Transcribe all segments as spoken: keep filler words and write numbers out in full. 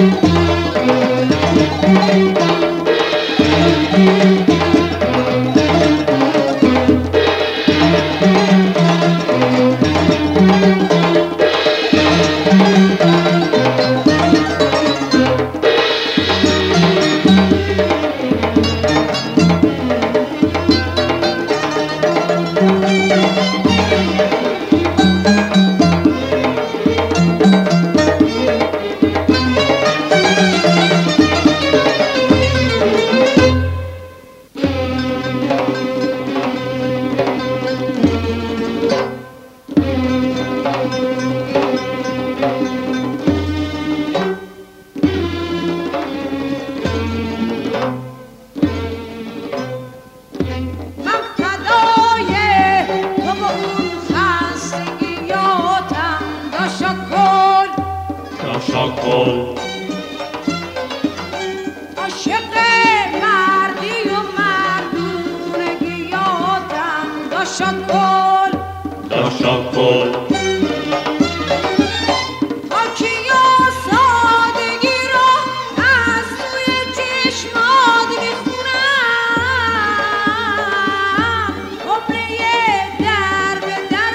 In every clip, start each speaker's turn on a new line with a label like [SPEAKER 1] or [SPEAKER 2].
[SPEAKER 1] شاکل
[SPEAKER 2] عاشق مردی و مردونگیاتم دا شاکل
[SPEAKER 1] دا شاکل
[SPEAKER 2] خاکیا سادگی را از توی چشمات میخونم خبره در به در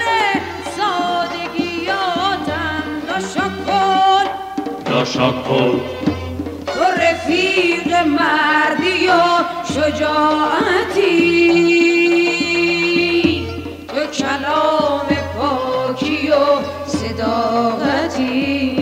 [SPEAKER 2] سادگیاتم دا شاکل
[SPEAKER 1] دا شاکل
[SPEAKER 2] تو رفیق مردی و شجاعتی تو کلام پاکی و صداقتی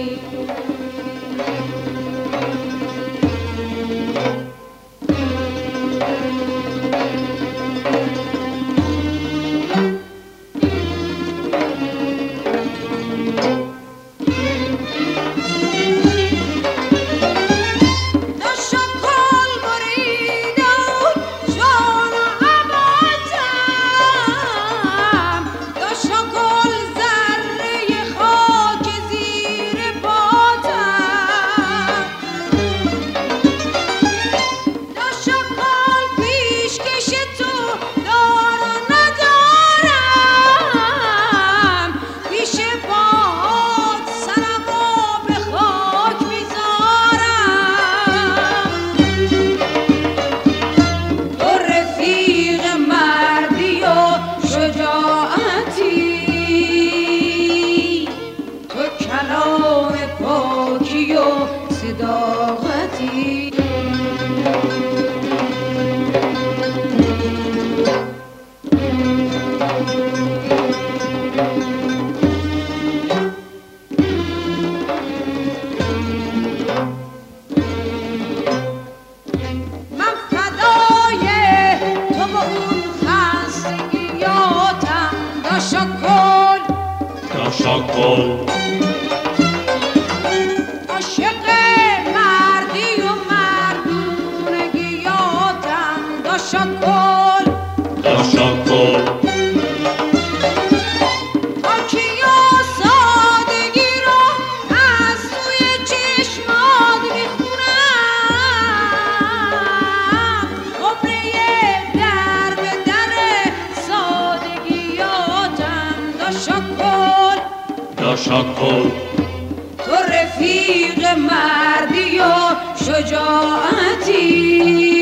[SPEAKER 2] صداقتی من فدای تو با اون خستگیاتم دا شاکل
[SPEAKER 1] دا شاکل
[SPEAKER 2] عاشق مردی و مردونگیاتم دا شاکل
[SPEAKER 1] دا شاکل
[SPEAKER 2] خاکیا سادگی را از توی چشمات میخونم خبره در به در سادگیاتم دا شاکل
[SPEAKER 1] دا شاکل
[SPEAKER 2] تو رفیق مردی و شجاعتی